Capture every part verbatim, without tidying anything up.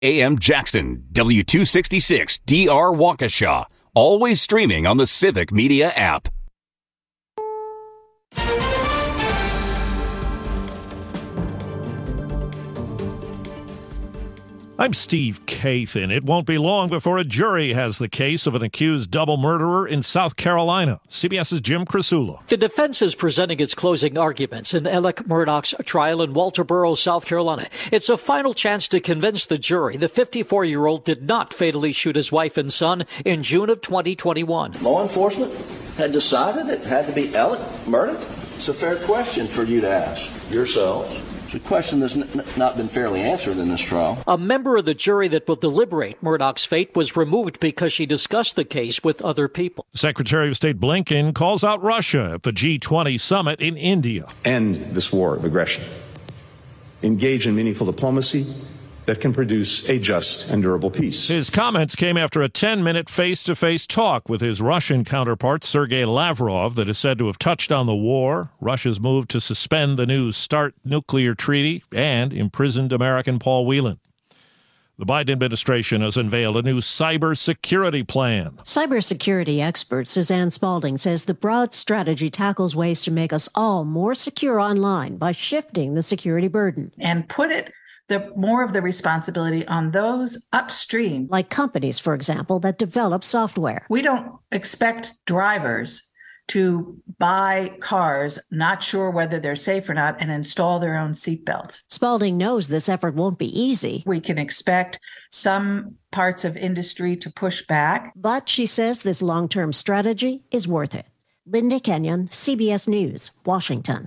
A M Jackson, W two sixty-six D R Waukesha. Always streaming on the Civic Media app. I'm Steve Kathan. It won't be long before a jury has the case of an accused double murderer in South Carolina. CBS's Jim Krasula. The defense is presenting its closing arguments in Alec Murdaugh's trial in Walterboro, South Carolina. It's a final chance to convince the jury the fifty-four-year-old did not fatally shoot his wife and son in June of twenty twenty-one. Law enforcement had decided it had to be Alec murdered. It's a fair question for you to ask yourselves. It's a question that's n- not been fairly answered in this trial. A member of the jury that will deliberate Murdaugh's fate was removed because she discussed the case with other people. Secretary of State Blinken calls out Russia at the G twenty summit in India. End this war of aggression. Engage in meaningful diplomacy that can produce a just and durable peace. His comments came after a ten-minute face-to-face talk with his Russian counterpart, Sergei Lavrov, that is said to have touched on the war, Russia's move to suspend the new START nuclear treaty, and imprisoned American Paul Whelan. The Biden administration has unveiled a new cybersecurity plan. Cybersecurity expert Suzanne Spalding says the broad strategy tackles ways to make us all more secure online by shifting the security burden. And put it The, more of the responsibility on those upstream. Like companies, for example, that develop software. We don't expect drivers to buy cars not sure whether they're safe or not and install their own seatbelts. Spalding knows this effort won't be easy. We can expect some parts of industry to push back. But she says this long-term strategy is worth it. Linda Kenyon, C B S News, Washington.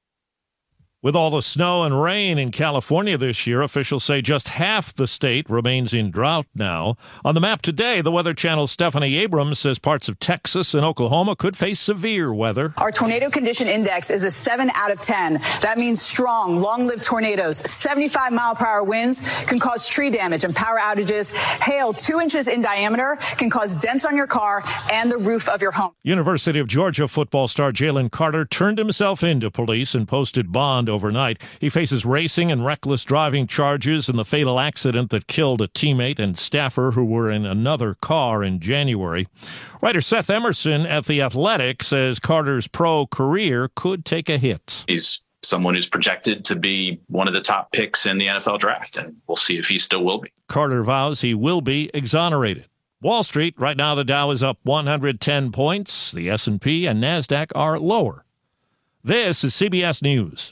With all the snow and rain in California this year, officials say just half the state remains in drought now. On the map today, the Weather Channel's Stephanie Abrams says parts of Texas and Oklahoma could face severe weather. Our tornado condition index is a seven out of ten. That means strong, long-lived tornadoes, seventy-five mile per hour winds can cause tree damage and power outages. Hail two inches in diameter can cause dents on your car and the roof of your home. University of Georgia football star Jalen Carter turned himself in to police and posted bond overnight. He faces racing and reckless driving charges in the fatal accident that killed a teammate and staffer who were in another car in January. Writer Seth Emerson at The Athletic says Carter's pro career could take a hit. He's someone who's projected to be one of the top picks in the N F L draft, and we'll see if he still will be. Carter vows he will be exonerated. Wall Street, right now the Dow is up one hundred ten points. The S and P and NASDAQ are lower. This is C B S News.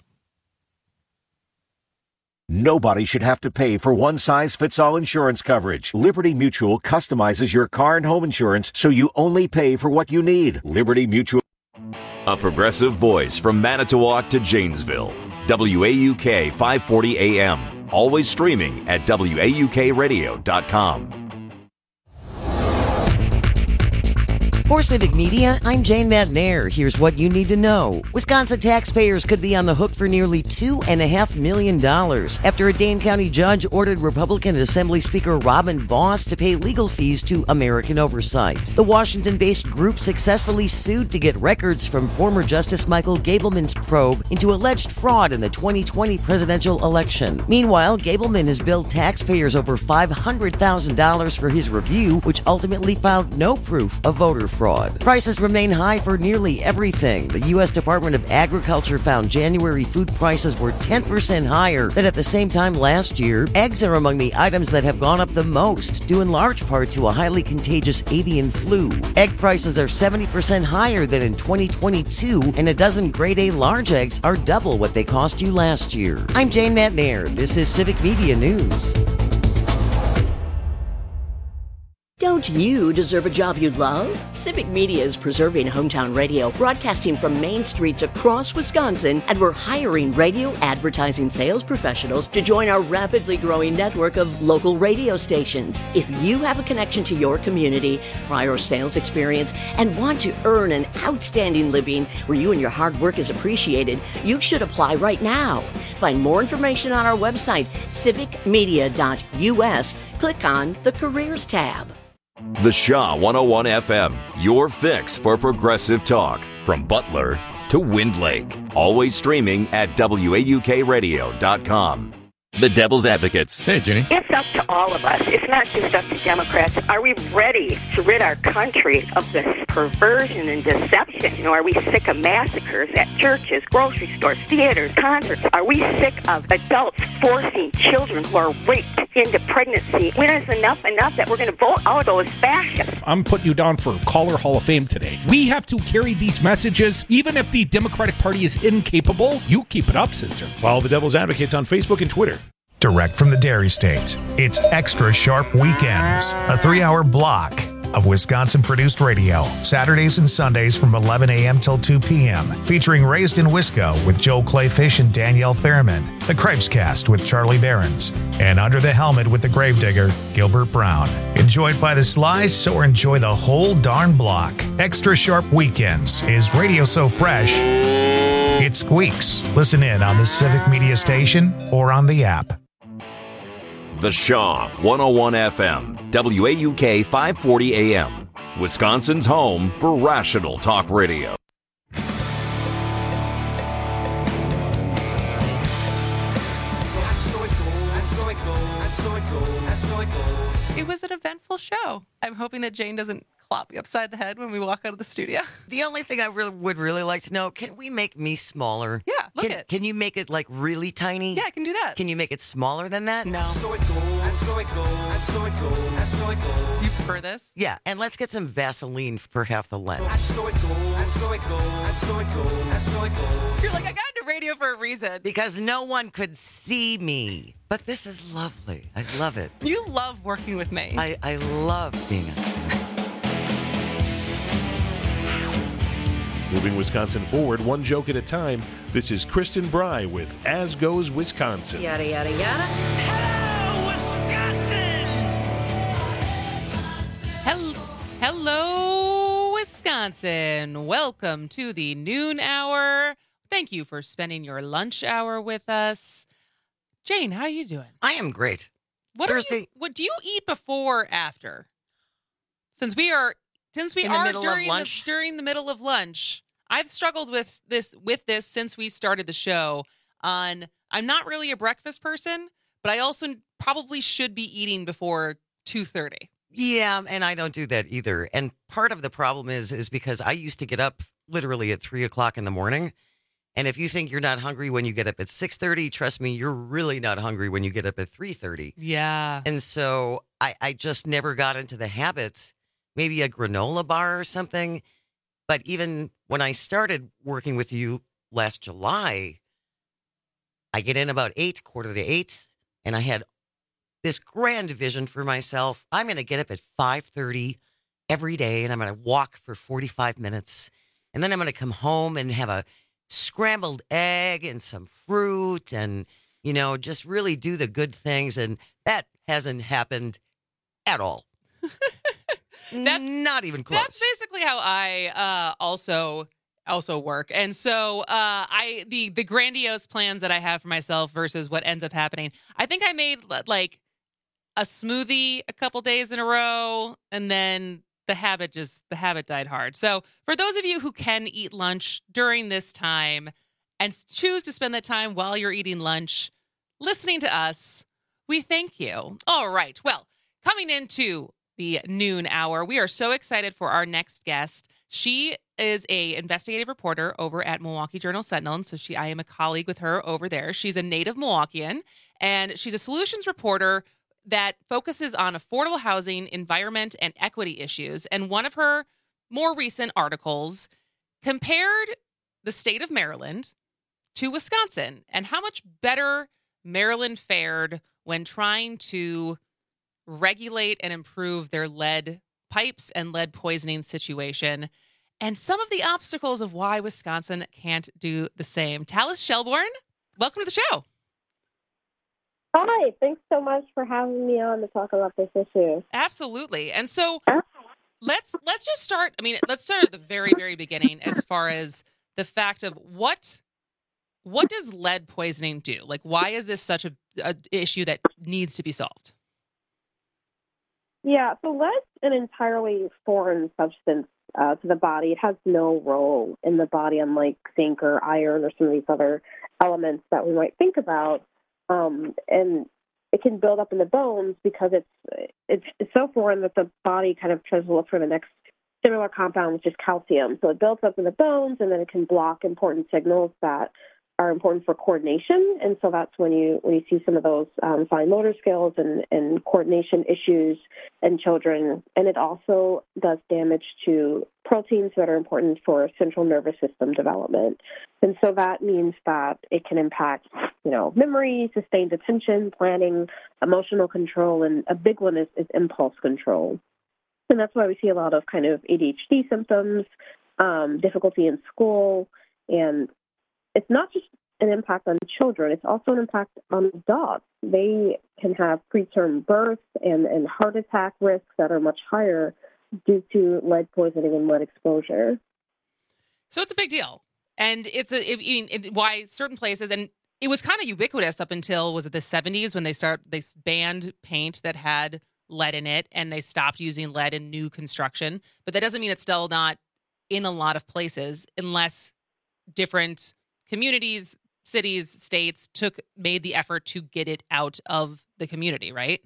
Nobody should have to pay for one-size-fits-all insurance coverage. Liberty Mutual customizes your car and home insurance so you only pay for what you need. Liberty Mutual. A progressive voice from Manitowoc to Janesville. W A U K five forty A M. Always streaming at W A U K radio dot com. For Civic Media, I'm Jane Madnair. Here's what you need to know. Wisconsin taxpayers could be on the hook for nearly two point five million dollars after a Dane County judge ordered Republican Assembly Speaker Robin Vos to pay legal fees to American Oversight. The Washington-based group successfully sued to get records from former Justice Michael Gableman's probe into alleged fraud in the twenty twenty presidential election. Meanwhile, Gableman has billed taxpayers over five hundred thousand dollars for his review, which ultimately found no proof of voter fraud. Fraud. Prices remain high for nearly everything. The U S Department of Agriculture found January food prices were ten percent higher than at the same time last year. Eggs are among the items that have gone up the most, due in large part to a highly contagious avian flu. Egg prices are seventy percent higher than in twenty twenty-two, and a dozen grade A large eggs are double what they cost you last year. I'm Jane Madnair. This is Civic Media News. Don't you deserve a job you love? Civic Media is preserving hometown radio, broadcasting from main streets across Wisconsin, and we're hiring radio advertising sales professionals to join our rapidly growing network of local radio stations. If you have a connection to your community, prior sales experience, and want to earn an outstanding living where you and your hard work is appreciated, you should apply right now. Find more information on our website, civic media dot U S. Click on the Careers tab. The Shaw one oh one F M, your fix for progressive talk. From Butler to Wind Lake. Always streaming at W A U K radio dot com. The Devil's Advocates. Hey, Jenny. It's up to all of us. It's not just up to Democrats. Are we ready to rid our country of this perversion and deception? You know, are we sick of massacres at churches, grocery stores, theaters, concerts? Are we sick of adults forcing children who are raped into pregnancy? When is enough enough that we're going to vote out those fascists? I'm putting you down for Caller Hall of Fame today. We have to carry these messages, even if the Democratic Party is incapable. You keep it up, sister. Follow the Devil's Advocates on Facebook and Twitter. Direct from the Dairy State, it's Extra Sharp Weekends, a three-hour block of Wisconsin-produced radio, Saturdays and Sundays from eleven a.m. till two p.m., featuring Raised in Wisco with Joe Clayfish and Danielle Fairman, The Cripes Cast with Charlie Behrens, and Under the Helmet with the Gravedigger, Gilbert Brown. Enjoy it by the slice or enjoy the whole darn block. Extra Sharp Weekends is radio so fresh, it squeaks. Listen in on the Civic Media Station or on the app. The Shaw, one oh one F M, W A U K five forty A M, Wisconsin's home for rational talk radio. It was an eventful show. I'm hoping that Jane doesn't clop me upside the head when we walk out of the studio. The only thing I really would really like to know, can we make me smaller? Yeah, look can, at it. Can you make it like really tiny? Yeah, I can do that. Can you make it smaller than that? No. So it goes, and so it goes, and so it goes, and so it goes. You prefer this? Yeah, and let's get some Vaseline for half the lens. And so it goes, and so it goes, and so it goes, and so it goes. You're like, I got into radio for a reason. Because no one could see me. But this is lovely. I love it. You love working with me. I, I love being a... Moving Wisconsin forward, one joke at a time. This is Kristen Bry with As Goes Wisconsin. Yada, yada, yada. Hello, Wisconsin! Hello, hello, Wisconsin. Welcome to the noon hour. Thank you for spending your lunch hour with us. Jane, how are you doing? I am great. What Thursday. Are you, what do you eat before or after? Since we are since we In the are middle during of lunch? the during the middle of lunch, I've struggled with this with this since we started the show. On I'm not really a breakfast person, but I also probably should be eating before two thirty. Yeah, and I don't do that either. And part of the problem is is because I used to get up literally at three o'clock in the morning. And if you think you're not hungry when you get up at six thirty, trust me, you're really not hungry when you get up at three thirty. Yeah. And so I, I just never got into the habit, maybe a granola bar or something. But even when I started working with you last July, I get in about eight, quarter to eight, and I had this grand vision for myself. I'm going to get up at five thirty every day, and I'm going to walk for forty-five minutes. And then I'm going to come home and have a scrambled egg and some fruit and, you know, just really do the good things. And that hasn't happened at all. That's, Not even close. That's basically how I uh, also also work. And so uh, I the the grandiose plans that I have for myself versus what ends up happening. I think I made like a smoothie a couple days in a row, and then the habit just the habit died hard. So for those of you who can eat lunch during this time and choose to spend that time while you're eating lunch listening to us, we thank you. All right. Well, coming into the noon hour, we are so excited for our next guest. She is a investigative reporter over at Milwaukee Journal-Sentinel. And so she I am a colleague with her over there. She's a native Milwaukeean, and she's a solutions reporter that focuses on affordable housing, environment, and equity issues. And one of her more recent articles compared the state of Maryland to Wisconsin and how much better Maryland fared when trying to regulate and improve their lead pipes and lead poisoning situation, and some of the obstacles of why Wisconsin can't do the same. Talis Shelbourne, welcome to the show. Hi, thanks so much for having me on to talk about this issue. Absolutely. And so let's let's just start, I mean, let's start at the very, very beginning as far as the fact of what what does lead poisoning do? Like, why is this such a, a issue that needs to be solved? Yeah, so lead's an entirely foreign substance uh, to the body. It has no role in the body, unlike zinc or iron or some of these other elements that we might think about. Um, and it can build up in the bones because it's, it's it's so foreign that the body kind of tries to look for the next similar compound, which is calcium. So it builds up in the bones, and then it can block important signals that are important for coordination. And so that's when you when you see some of those um, fine motor skills and, and coordination issues in children. And it also does damage to proteins that are important for central nervous system development. And so that means that it can impact, you know, memory, sustained attention, planning, emotional control, and a big one is, is impulse control. And that's why we see a lot of kind of A D H D symptoms, um, difficulty in school, and it's not just an impact on children, it's also an impact on adults. They can have preterm birth and, and heart attack risks that are much higher due to lead poisoning and lead exposure. So it's a big deal. And it's a, it, it, why certain places, and it was kind of ubiquitous up until, was it the seventies when they start they banned paint that had lead in it, and they stopped using lead in new construction. But that doesn't mean it's still not in a lot of places unless different communities, cities, states took made the effort to get it out of the community, right?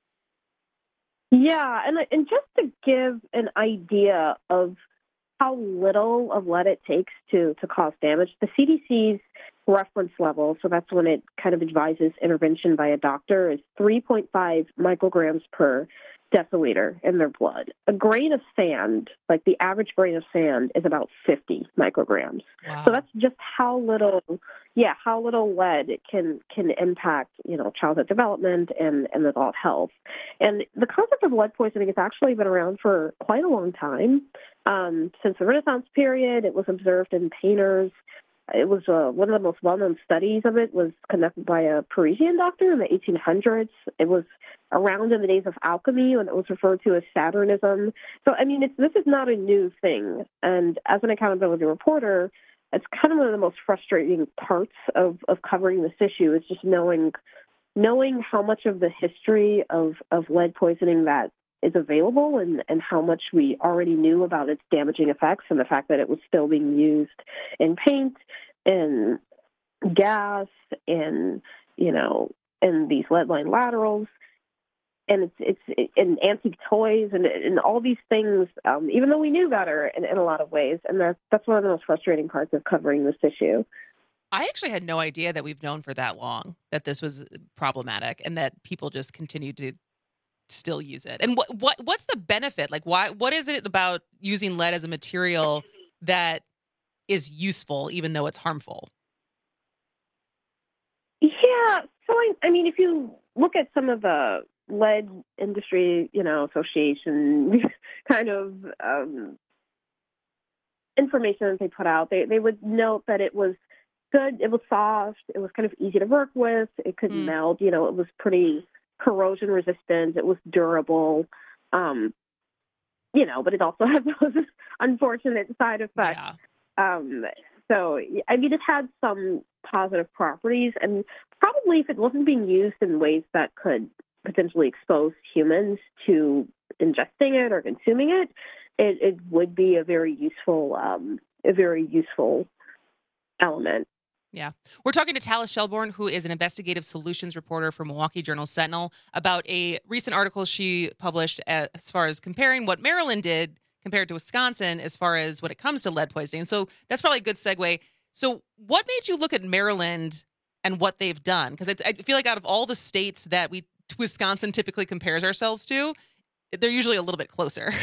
Yeah, and and just to give an idea of how little of lead it takes to, to cause damage, the C D C's reference level, so that's when it kind of advises intervention by a doctor, is three point five micrograms per deciliter in their blood. A grain of sand, like the average grain of sand, is about fifty micrograms. Wow. So that's just how little, yeah, how little lead can can impact, you know, childhood development and, and adult health. And the concept of lead poisoning has actually been around for quite a long time. Um, since the Renaissance period, it was observed in painters. It was uh, one of the most well-known studies of it was conducted by a Parisian doctor in the eighteen hundreds. It was around in the days of alchemy when it was referred to as Saturnism. So, I mean, it's, this is not a new thing. And as an accountability reporter, it's kind of one of the most frustrating parts of, of covering this issue is just knowing knowing how much of the history of, of lead poisoning that is available and, and how much we already knew about its damaging effects and the fact that it was still being used in paint and gas and, you know, and these lead-lined laterals. And it's it's in antique toys and, and all these things, um, even though we knew better in, in a lot of ways. And that's, that's one of the most frustrating parts of covering this issue. I actually had no idea that we've known for that long that this was problematic and that people just continue to still use it. And what what what's the benefit? Like, why? What is it about using lead as a material that is useful, even though it's harmful? Yeah. So, I, I mean, if you look at some of the lead industry, you know, association kind of um, information that they put out, they, they would note that it was good, it was soft, it was kind of easy to work with, it could mm. melt, you know, it was pretty corrosion resistant, it was durable, um, you know, but it also had those unfortunate side effects. Yeah. Um, so, I mean, it had some positive properties, and probably if it wasn't being used in ways that could potentially expose humans to ingesting it or consuming it, it, it would be a very useful, um, a very useful element. Yeah. We're talking to Talis Shelbourne, who is an investigative solutions reporter for Milwaukee Journal Sentinel, about a recent article she published as far as comparing what Maryland did compared to Wisconsin as far as when it comes to lead poisoning. So that's probably a good segue. So what made you look at Maryland and what they've done? Because I feel like out of all the states that we Wisconsin typically compares ourselves to, they're usually a little bit closer.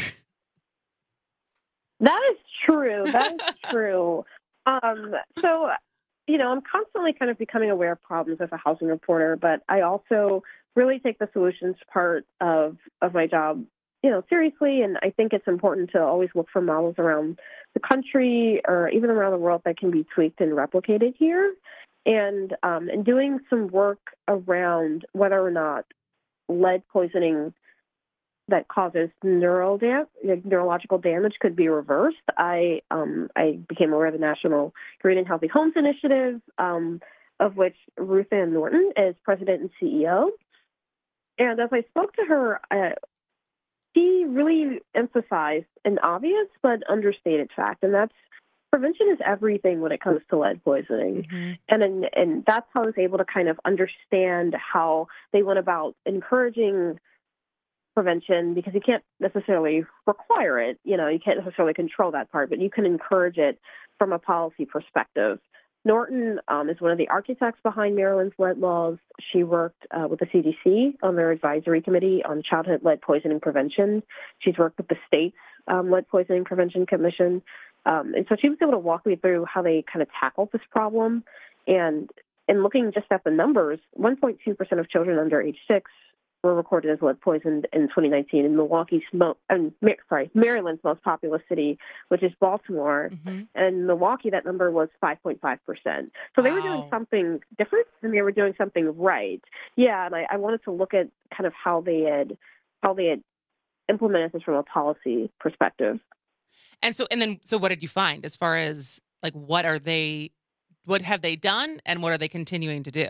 That is true. That is true. Um, so, you know, I'm constantly kind of becoming aware of problems as a housing reporter, but I also really take the solutions part of, of my job, you know, seriously. And I think it's important to always look for models around the country or even around the world that can be tweaked and replicated here. And, um, and doing some work around whether or not lead poisoning that causes neural dam- neurological damage could be reversed. I um, I became aware of the National Green and Healthy Homes Initiative, um, of which Ruth Ann Norton is president and C E O. And as I spoke to her, uh, she really emphasized an obvious but understated fact, and that's prevention is everything when it comes to lead poisoning. Mm-hmm. And, and and that's how I was able to kind of understand how they went about encouraging prevention, because you can't necessarily require it. You know, you can't necessarily control that part, but you can encourage it from a policy perspective. Norton um, is one of the architects behind Maryland's lead laws. She worked uh, with the C D C on their advisory committee on childhood lead poisoning prevention. She's worked with the state's um, lead poisoning prevention commission. Um, and so she was able to walk me through how they kind of tackled this problem. And in looking just at the numbers, one point two percent of children under age six were recorded as lead poisoned in twenty nineteen in Milwaukee's, and sorry, Maryland's most populous city, which is Baltimore. Mm-hmm. And in Milwaukee, that number was five point five percent. So they wow. were doing something different, and they were doing something right. Yeah, and I, I wanted to look at kind of how they had how they had implemented this from a policy perspective. And so, and then, so what did you find as far as like what are they, what have they done, and what are they continuing to do?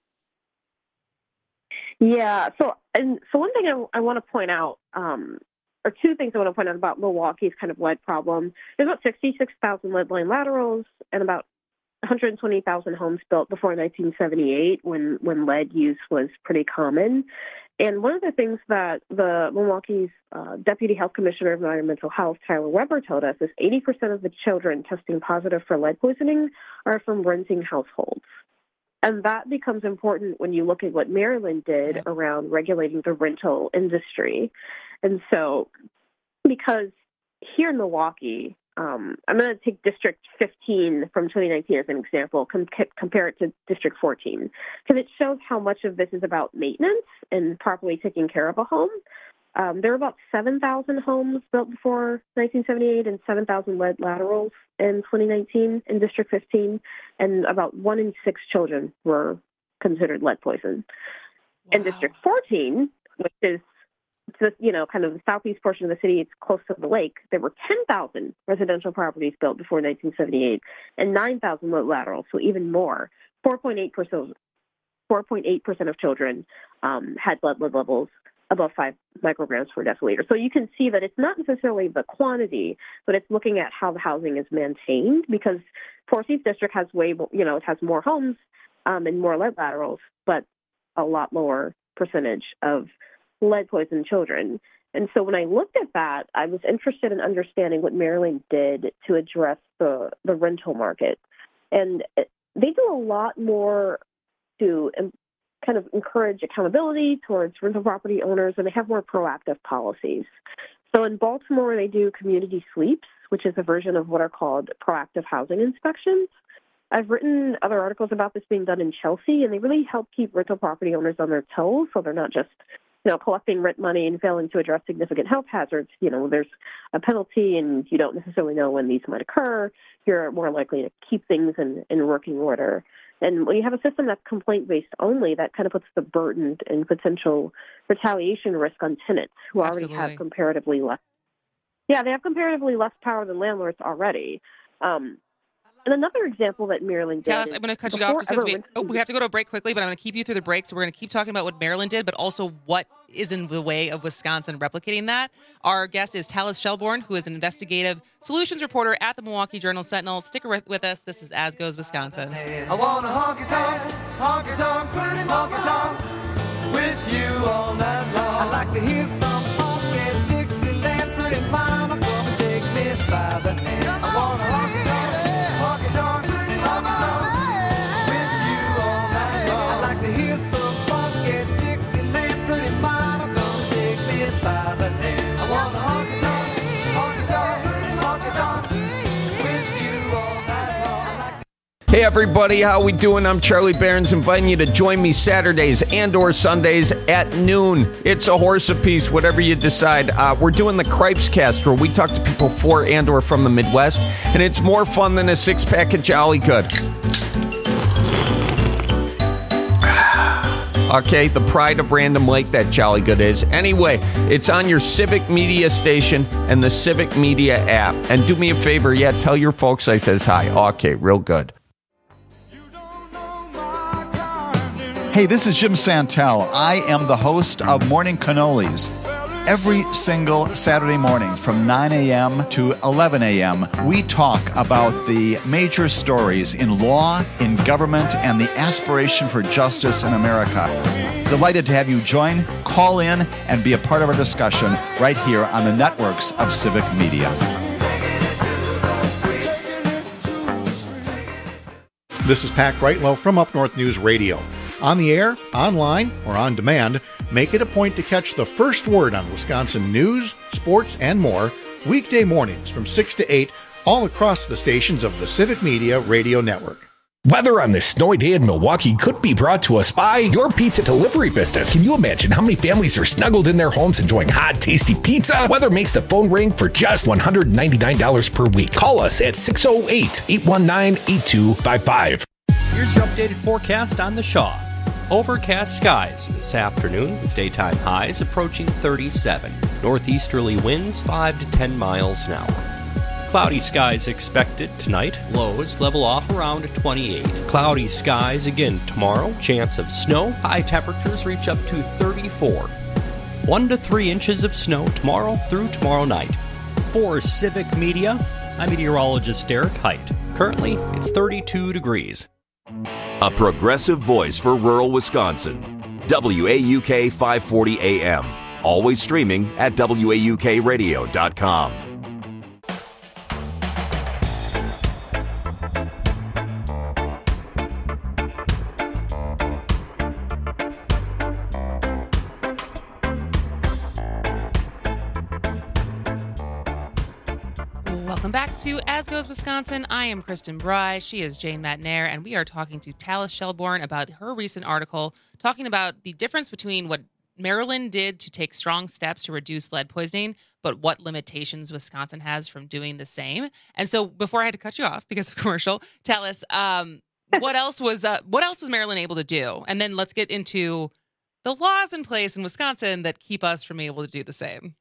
Yeah. So, and so one thing I, I want to point out, um, or two things I want to point out about Milwaukee's kind of lead problem. There's about sixty-six thousand lead line laterals and about one hundred twenty thousand homes built before nineteen seventy-eight, when, when lead use was pretty common. And one of the things that the Milwaukee's uh, Deputy Health Commissioner of Environmental Health, Tyler Weber, told us is eighty percent of the children testing positive for lead poisoning are from renting households. And that becomes important when you look at what Maryland did around regulating the rental industry. And so, because here in Milwaukee, um, I'm going to take District fifteen from twenty nineteen as an example, com- compare it to District fourteen, because it shows how much of this is about maintenance and properly taking care of a home. Um, there were about seven thousand homes built before nineteen seventy-eight and seven thousand lead laterals in twenty nineteen in District fifteen, and about one in six children were considered lead poisoned. Wow. In District fourteen, which is the, you know, kind of the southeast portion of the city, it's close to the lake, there were ten thousand residential properties built before nineteen seventy-eight and nine thousand lead laterals, so even more. four point eight percent, four point eight percent of children um, had lead levels above five micrograms per deciliter. So you can see that it's not necessarily the quantity, but it's looking at how the housing is maintained, because Forsyth District has way more, you know, it has more homes um, and more lead laterals, but a lot lower percentage of lead poisoned children. And so when I looked at that, I was interested in understanding what Maryland did to address the, the rental market. And they do a lot more to kind of encourage accountability towards rental property owners, and they have more proactive policies. So in Baltimore, they do community sweeps, which is a version of what are called proactive housing inspections. I've written other articles about this being done in Chelsea, and they really help keep rental property owners on their toes, so they're not just, you know, collecting rent money and failing to address significant health hazards. You know, there's a penalty, and you don't necessarily know when these might occur. You're more likely to keep things in, in working order. And when you have a system that's complaint-based only, that kind of puts the burden and potential retaliation risk on tenants who Absolutely. already have comparatively less. Yeah, they have comparatively less power than landlords already. Um, and another example that Maryland did. Dallas, I'm going to cut you off just because we, oh, we have to go to a break quickly, but I'm going to keep you through the break. So we're going to keep talking about what Maryland did, but also what is in the way of Wisconsin replicating that. Our guest is Talis Shelbourne, who is an investigative solutions reporter at the Milwaukee Journal-Sentinel. Stick with us. This is As Goes Wisconsin. I want a honky-tonk, honky-tonk, pretty honky-tonk with you all night long. I like to hear some funky Dixieland, pretty mama, come and take me by the hand. I want a honky-tonk, honky-tonk, pretty honky-tonk with you all night long. I like to hear some funky Dixieland, pretty mama, come and take me by the hand. I want a honky-tonk, honky-tonk, honky-tonk with you all night long. Hey everybody, how we doing? I'm Charlie Barons, inviting you to join me Saturdays and or Sundays at noon. It's a horse apiece, whatever you decide. Uh, we're doing the Cripes Cast, where we talk to people for and or from the Midwest, and it's more fun than a six-pack of Jolly Good. Okay, the pride of Random Lake, that Jolly Good is. Anyway, it's on your Civic Media station and the Civic Media app. And do me a favor, yeah, tell your folks I says hi. Okay, real good. Hey, this is Jim Santel. I am the host of Morning Cannolis. Every single Saturday morning from nine a.m. to eleven a.m., we talk about the major stories in law, in government, and the aspiration for justice in America. Delighted to have you join, call in, and be a part of our discussion right here on the networks of Civic Media. This is Pat Greitlow from Up North News Radio. On the air, online, or on demand, make it a point to catch the first word on Wisconsin news, sports, and more weekday mornings from six to eight all across the stations of the Civic Media Radio Network. Weather on this snowy day in Milwaukee could be brought to us by your pizza delivery business. Can you imagine how many families are snuggled in their homes enjoying hot, tasty pizza? Weather makes the phone ring for just one hundred ninety-nine dollars per week. Call us at six oh eight, eight one nine, eight two five five. Here's your updated forecast on the Shaw. Overcast skies this afternoon with daytime highs approaching thirty-seven. Northeasterly winds five to ten miles an hour. Cloudy skies expected tonight. Lows level off around twenty-eight. Cloudy skies again tomorrow. Chance of snow. High temperatures reach up to thirty-four. One to three inches of snow tomorrow through tomorrow night. For Civic Media, I'm meteorologist Derek Height. Currently, it's thirty-two degrees. A progressive voice for rural Wisconsin. W A U K five forty A M. Always streaming at W A U K radio dot com. Welcome back to As Goes Wisconsin. I am Kristen Bry. She is Jane Matnair, and we are talking to Talis Shelbourne about her recent article talking about the difference between what Maryland did to take strong steps to reduce lead poisoning, but what limitations Wisconsin has from doing the same. And so, before I had to cut you off because of commercial, Talis, um, what else was uh, what else was Maryland able to do? And then let's get into the laws in place in Wisconsin that keep us from being able to do the same.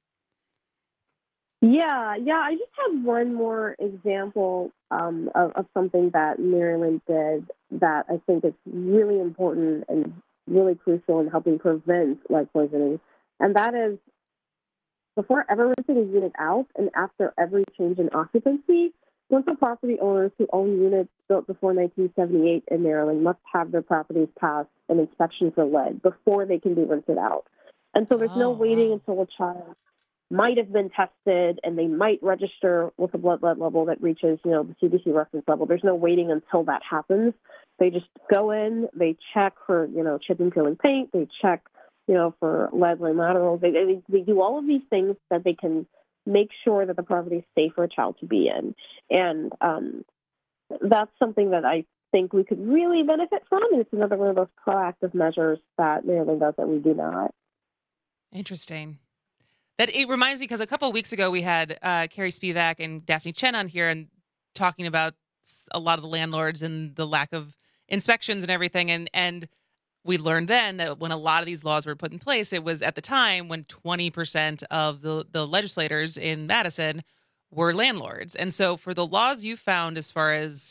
Yeah, yeah. I just had one more example um, of, of something that Maryland did that I think is really important and really crucial in helping prevent lead poisoning. And that is, before ever renting a unit out and after every change in occupancy, rental property owners who own units built before nineteen seventy-eight in Maryland must have their properties pass an inspection for lead before they can be rented out. And so there's oh, no waiting wow. until a child might have been tested and they might register with a blood lead level that reaches, you know, the C D C reference level. There's no waiting until that happens. They just go in, they check for, you know, chipping, peeling paint, they check, you know, for lead line laterals. They, they, they do all of these things that they can make sure that the property is safe for a child to be in. And um, that's something that I think we could really benefit from. And it's another one of those proactive measures that Maryland does that we do not. Interesting. That it reminds me because a couple of weeks ago we had uh, Carrie Spivak and Daphne Chen on here and talking about a lot of the landlords and the lack of inspections and everything. And and we learned then that when a lot of these laws were put in place, it was at the time when twenty percent of the, the legislators in Madison were landlords. And so for the laws you found as far as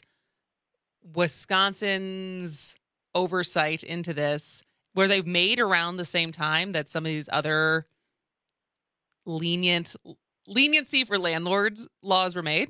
Wisconsin's oversight into this, were they made around the same time that some of these other lenient leniency for landlords laws were made?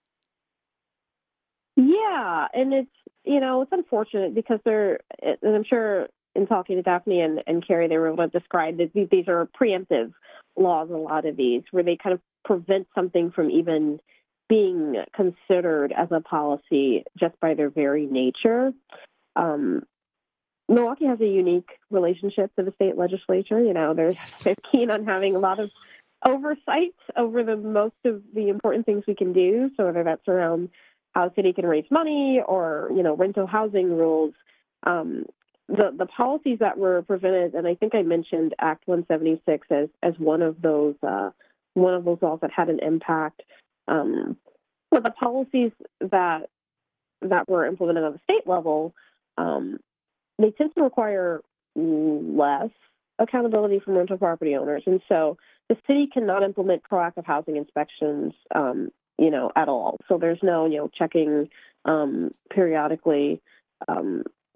Yeah, and it's, you know, it's unfortunate because they're, and I'm sure in talking to Daphne and, and Carrie, they were able to describe that these, these are preemptive laws, a lot of these, where they kind of prevent something from even being considered as a policy just by their very nature. Um, Milwaukee has a unique relationship to the state legislature. You know, they're, yes. they're keen on having a lot of oversight over the most of the important things we can do. So whether that's around how a city can raise money or, you know, rental housing rules, um, the, the policies that were prevented, and I think I mentioned Act one seventy-six as, as one of those, uh, one of those laws that had an impact. Um, but the policies that, that were implemented on the state level, um, they tend to require less accountability from rental property owners. And so the city cannot implement proactive housing inspections, um, you know, at all. So there's no, you know, checking um, periodically, um,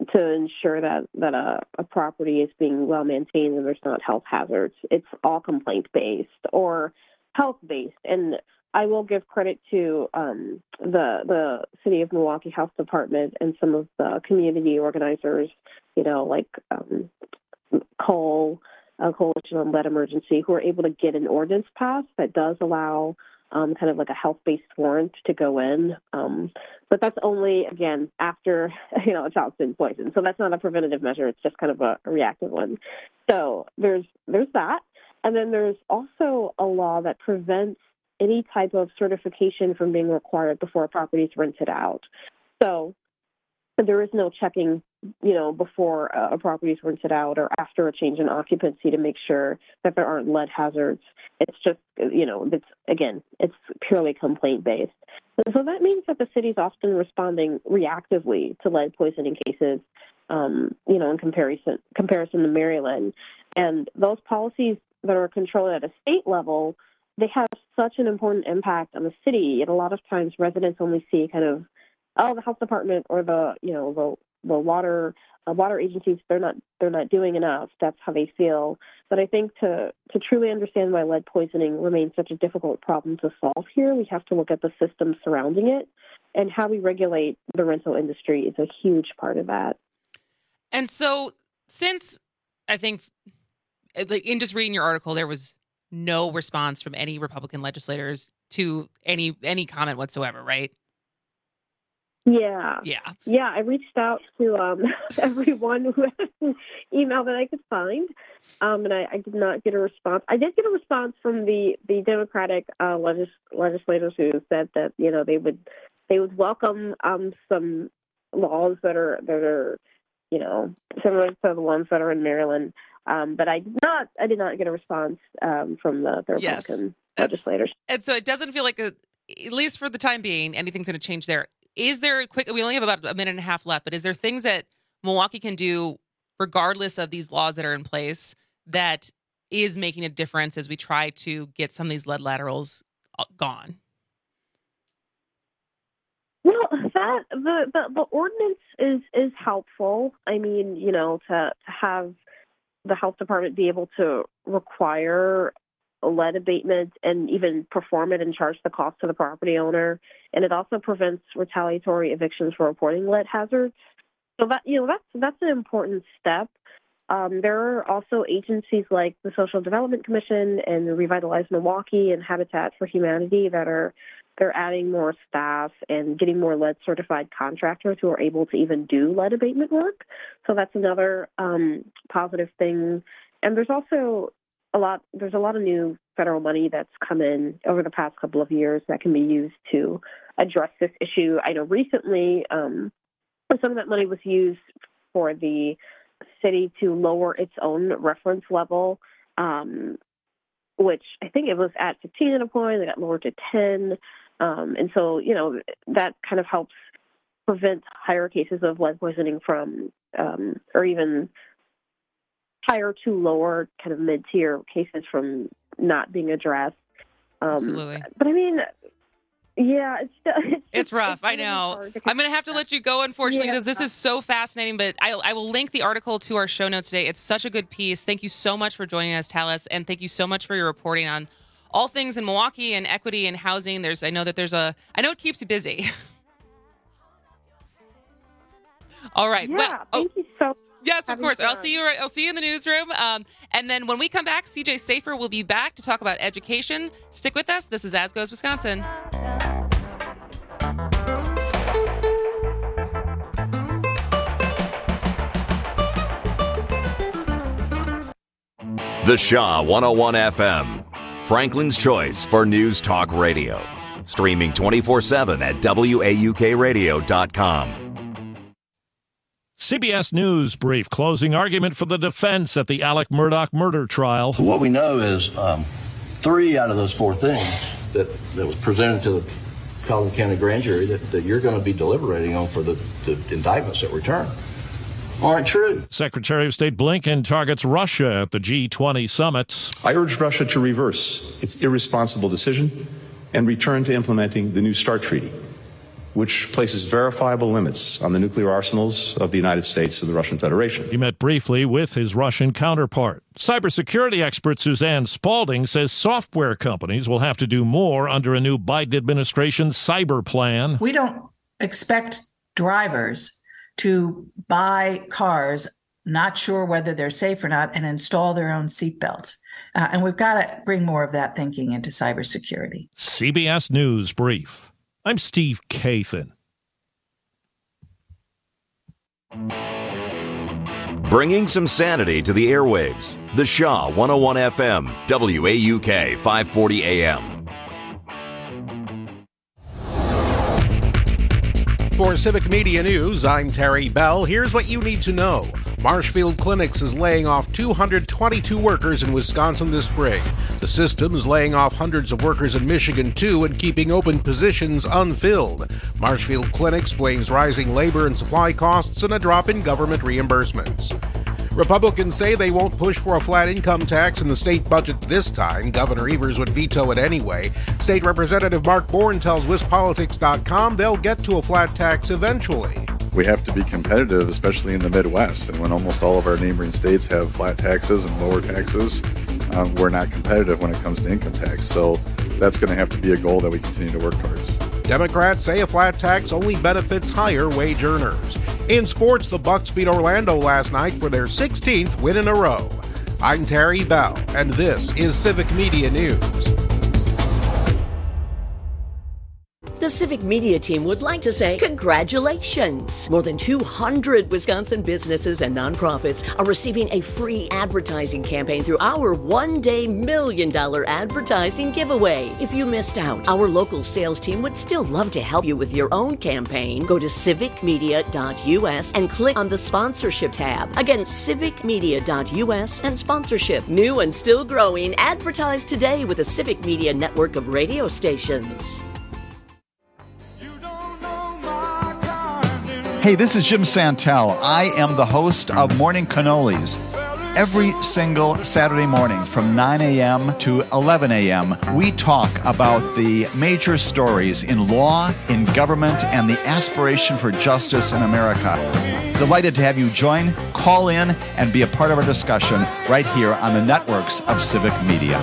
to ensure that, that a, a property is being well maintained and there's not health hazards. It's all complaint-based or health-based. And I will give credit to um, the the City of Milwaukee Health Department and some of the community organizers, you know, like um, Cole, uh, Coalition on Lead Emergency, who are able to get an ordinance passed that does allow Um, kind of like a health-based warrant to go in. Um, but that's only, again, after, you know, a child's been poisoned. So that's not a preventative measure. It's just kind of a, a reactive one. So there's there's that. And then there's also a law that prevents any type of certification from being required before a property is rented out. So there is no checking, you know, before a property is rented out or after a change in occupancy to make sure that there aren't lead hazards. It's just, you know, it's again, it's purely complaint-based. And so that means that the city's often responding reactively to lead poisoning cases, um, you know, in comparison comparison to Maryland. And those policies that are controlled at a state level, they have such an important impact on the city. And a lot of times residents only see kind of, oh, the health department or the, you know, the the water uh, water agencies, they're not they're not doing enough. That's how they feel. But I think to to truly understand why lead poisoning remains such a difficult problem to solve here, we have to look at the system surrounding it, and how we regulate the rental industry is a huge part of that. And so, since I think, like in just reading your article, there was no response from any Republican legislators to any any comment whatsoever, right? Yeah. Yeah. Yeah. I reached out to um, everyone who had an email that I could find, um, and I, I did not get a response. I did get a response from the, the Democratic uh, legis- legislators who said that, you know, they would they would welcome um, some laws that are that are, you know, similar to the ones that are in Maryland. Um, but I did not I did not get a response um, from the, the Republican yes. legislators. And so it doesn't feel like, a, at least for the time being, anything's going to change there. Is there a quick, we only have about a minute and a half left, but is there things that Milwaukee can do regardless of these laws that are in place that is making a difference as we try to get some of these lead laterals gone? Well, that the, the, the ordinance is, is helpful. I mean, you know, to, to have the health department be able to require lead abatement and even perform it and charge the cost to the property owner. And it also prevents retaliatory evictions for reporting lead hazards. So that, you know, that's, that's an important step. Um, there are also agencies like the Social Development Commission and Revitalize Milwaukee and Habitat for Humanity that are, they're adding more staff and getting more lead certified contractors who are able to even do lead abatement work. So that's another um, positive thing. And there's also a lot, there's a lot of new federal money that's come in over the past couple of years that can be used to address this issue. I know recently um, some of that money was used for the city to lower its own reference level, um, which I think it was at fifteen at a point. They got lowered to ten. Um, and so, you know, that kind of helps prevent higher cases of lead poisoning from, um, or even higher to lower kind of mid-tier cases from not being addressed. Um, Absolutely. But I mean, yeah, it's it's, it's rough. It's I know. I'm going to have to let you go, unfortunately, yeah. because this is so fascinating. But I, I will link the article to our show notes today. It's such a good piece. Thank you so much for joining us, Talis, and thank you so much for your reporting on all things in Milwaukee and equity and housing. There's, I know that there's a, I know it keeps you busy. All right. Yeah. Well, thank oh, you so much. Yes, of course. I'll see you. I'll see you in the newsroom. Um, and then when we come back, C J Safer will be back to talk about education. Stick with us. This is As Goes Wisconsin. The Shaw one oh one F M, Franklin's choice for news talk radio. Streaming twenty-four seven at W A U K radio dot com. C B S News brief, closing argument for the defense at the Alec Murdaugh murder trial. What we know is um, three out of those four things that, that was presented to the Collin County Grand Jury that, that you're going to be deliberating on for the, the indictments that return aren't true. Secretary of State Blinken targets Russia at the G twenty summit. I urge Russia to reverse its irresponsible decision and return to implementing the New START treaty. which places verifiable limits on the nuclear arsenals of the United States and the Russian Federation. He met briefly with his Russian counterpart. Cybersecurity expert Suzanne Spalding says software companies will have to do more under a new Biden administration cyber plan. We don't expect drivers to buy cars not sure whether they're safe or not and install their own seatbelts. Uh, and we've got to bring more of that thinking into cybersecurity. C B S News Brief. I'm Steve Kathan. Bringing some sanity to the airwaves. The Shaw one oh one F M, W A U K five forty A M. For Civic Media News, I'm Terry Bell. Here's what you need to know. Marshfield Clinics is laying off two hundred twenty-two workers in Wisconsin this spring. The system is laying off hundreds of workers in Michigan, too, and keeping open positions unfilled. Marshfield Clinics blames rising labor and supply costs and a drop in government reimbursements. Republicans say they won't push for a flat income tax in the state budget this time. Governor Evers would veto it anyway. State Representative Mark Bourne tells Wis Politics dot com they'll get to a flat tax eventually. We have to be competitive, especially in the Midwest. And when almost all of our neighboring states have flat taxes and lower taxes, um, we're not competitive when it comes to income tax. So that's going to have to be a goal that we continue to work towards. Democrats say a flat tax only benefits higher wage earners. In sports, the Bucks beat Orlando last night for their sixteenth win in a row. I'm Terry Bell, and this is Civic Media News. The Civic Media team would like to say congratulations. More than two hundred Wisconsin businesses and nonprofits are receiving a free advertising campaign through our one-day million dollar advertising giveaway. If you missed out, our local sales team would still love to help you with your own campaign. Go to civic media dot U S and click on the sponsorship tab. Again, civic media dot U S and sponsorship. New and still growing, advertise today with the Civic Media network of radio stations. Hey, this is Jim Santel. I am the host of Morning Cannolis. Every single Saturday morning from nine a.m. to eleven a.m., we talk about the major stories in law, in government, and the aspiration for justice in America. Delighted to have you join, call in, and be a part of our discussion right here on the networks of Civic Media.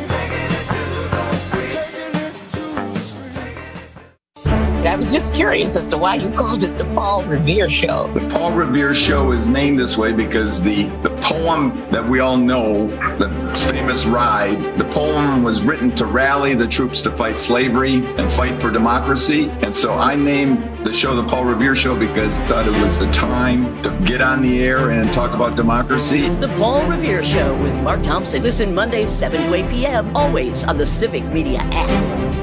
I was just curious as to why you called it the Paul Revere Show. The Paul Revere Show is named this way because the, the poem that we all know, the famous Ride, the poem was written to rally the troops to fight slavery and fight for democracy. And so I named the show the Paul Revere Show because I thought it was the time to get on the air and talk about democracy. The Paul Revere Show with Mark Thompson. Listen Mondays seven to eight p.m. always on the Civic Media app.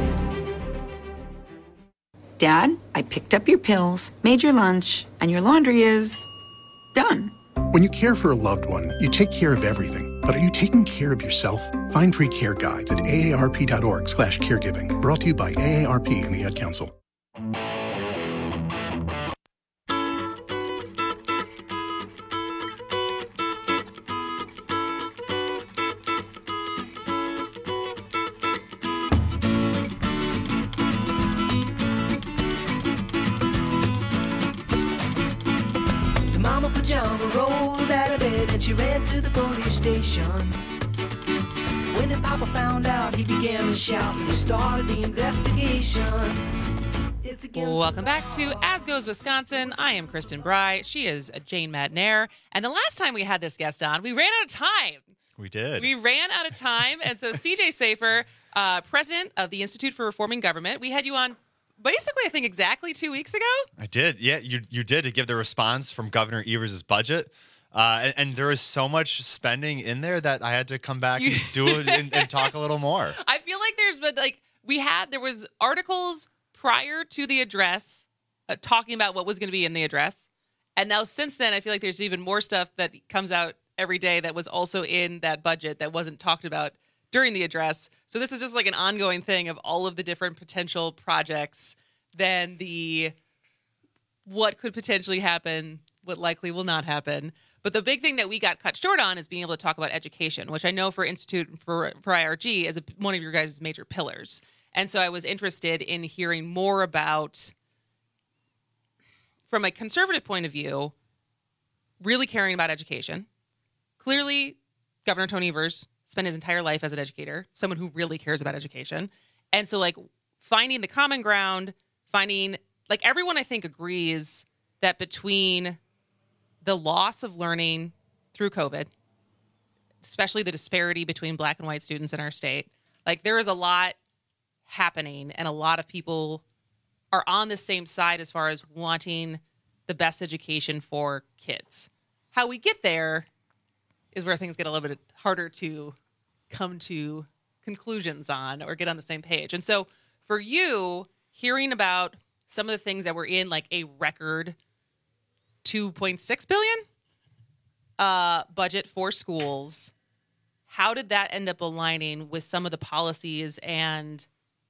Dad, I picked up your pills, made your lunch, and your laundry is done. When you care for a loved one, you take care of everything. But are you taking care of yourself? Find free care guides at A A R P dot org slash caregiving. Brought to you by A A R P and the Ad Council. Rolled out of bed and she ran to the police station. When the papa found out, he began to shout and he started the investigation. Welcome back to As Goes Wisconsin. I am Kristen Bry. She is Jane Madnair. And the last time we had this guest on, we ran out of time. We did. We ran out of time. And so C J Safer, uh, president of the Institute for Reforming Government, we had you on basically, I think, exactly two weeks ago. I did. Yeah, you you did to give the response from Governor Evers' budget. Uh, and, and there was so much spending in there that I had to come back and do it and, and talk a little more. I feel like there's been, like, we had, there was articles prior to the address uh, talking about what was going to be in the address. And now since then, I feel like there's even more stuff that comes out every day that was also in that budget that wasn't talked about during the address. So this is just like an ongoing thing of all of the different potential projects, then the what could potentially happen, what likely will not happen. But the big thing that we got cut short on is being able to talk about education, which I know for Institute for, for I R G is a, one of your guys' major pillars. And so I was interested in hearing more about from a conservative point of view, really caring about education. Clearly, Governor Tony Evers spent his entire life as an educator, someone who really cares about education. And so, like, finding the common ground, finding, like, everyone, I think, agrees that between the loss of learning through COVID, especially the disparity between black and white students in our state, like, there is a lot happening, and a lot of people are on the same side as far as wanting the best education for kids. How we get there is where things get a little bit harder to come to conclusions on or get on the same page. And so for you, hearing about some of the things that were in like a record two point six billion dollars uh, budget for schools, how did that end up aligning with some of the policies and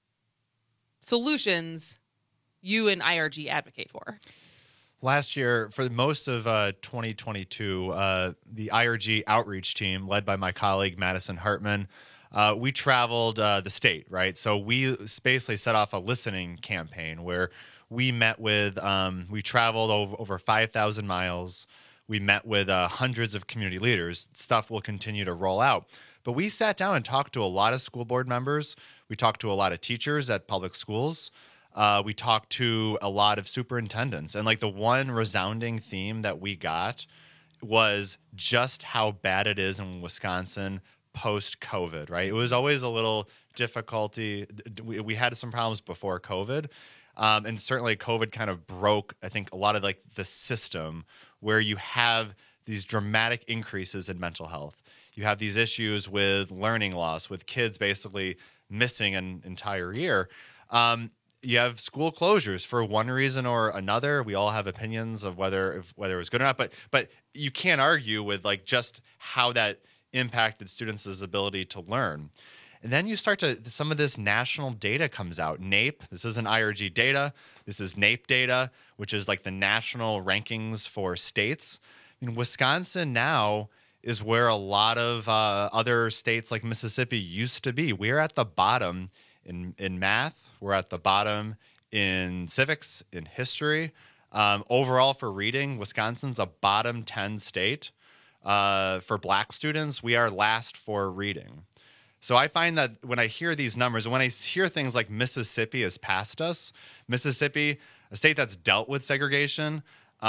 solutions you and I R G advocate for? Last year, for most of uh, twenty twenty-two, uh, the I R G outreach team, led by my colleague Madison Hartman, uh, we traveled uh, the state, right? So we basically set off a listening campaign where we met with, um, we traveled over, over five thousand miles. We met with uh, hundreds of community leaders. Stuff will continue to roll out. But we sat down and talked to a lot of school board members. We talked to a lot of teachers at public schools. Uh, we talked to a lot of superintendents, and like the one resounding theme that we got was just how bad it is in Wisconsin post-COVID, right? It was always a little difficulty. We, we had some problems before COVID, um, and certainly COVID kind of broke, I think, a lot of like the system where you have these dramatic increases in mental health. You have these issues with learning loss, with kids basically missing an entire year. Um, You have school closures for one reason or another. We all have opinions of whether if, whether it was good or not, but but you can't argue with like just how that impacted students' ability to learn. And then you start to, some of this national data comes out. NAEP, this isn't I R G data. This is NAEP data, which is like the national rankings for states. I mean, Wisconsin now is where a lot of uh, other states like Mississippi used to be. We're at the bottom in in math. We're at the bottom in civics, in history. Um, overall for reading, Wisconsin's a bottom ten state. Uh, for black students, we are last for reading. So I find that when I hear these numbers, when I hear things like Mississippi has passed us, Mississippi, a state that's dealt with segregation,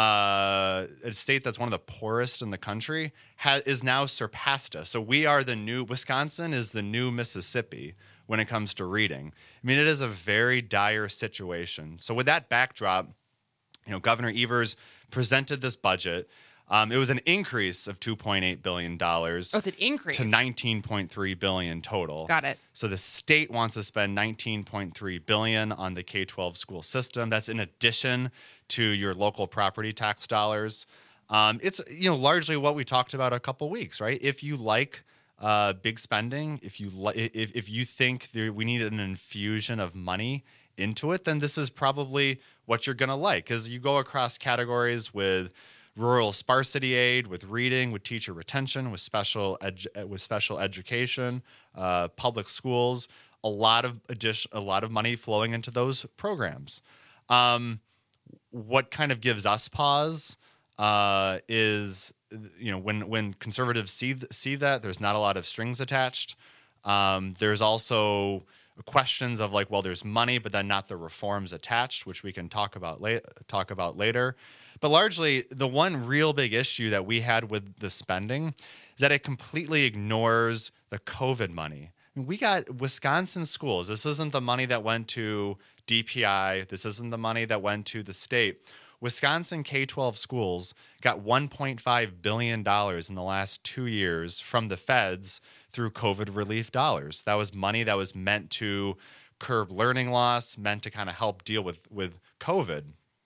uh, a state that's one of the poorest in the country, ha- is now surpassed us. So we are the new, Wisconsin is the new Mississippi when it comes to reading. I mean, it is a very dire situation. So with that backdrop, you know, Governor Evers presented this budget. Um, it was an increase of two point eight billion dollars. Oh, it's an increase. To nineteen point three billion dollars total. Got it. So the state wants to spend nineteen point three billion dollars on the K twelve school system. That's in addition to your local property tax dollars. Um, it's, you know, largely what we talked about a couple weeks, right? If you like Uh, big spending, if you li- if if you think there, we need an infusion of money into it, then this is probably what you're gonna like. Because you go across categories with rural sparsity aid, with reading, with teacher retention, with special edu- with special education, uh, public schools, a lot of addition, a lot of money flowing into those programs. Um, what kind of gives us pause uh, is, you know, when when conservatives see see that, there's not a lot of strings attached. Um, there's also questions of like, well, there's money, but then not the reforms attached, which we can talk about la- talk about later. But largely, the one real big issue that we had with the spending is that it completely ignores the COVID money. We got Wisconsin schools. This isn't the money that went to D P I. This isn't the money that went to the state. Wisconsin K twelve schools got one point five billion dollars in the last two years from the feds through COVID relief dollars. That was money that was meant to curb learning loss, meant to kind of help deal with, with COVID.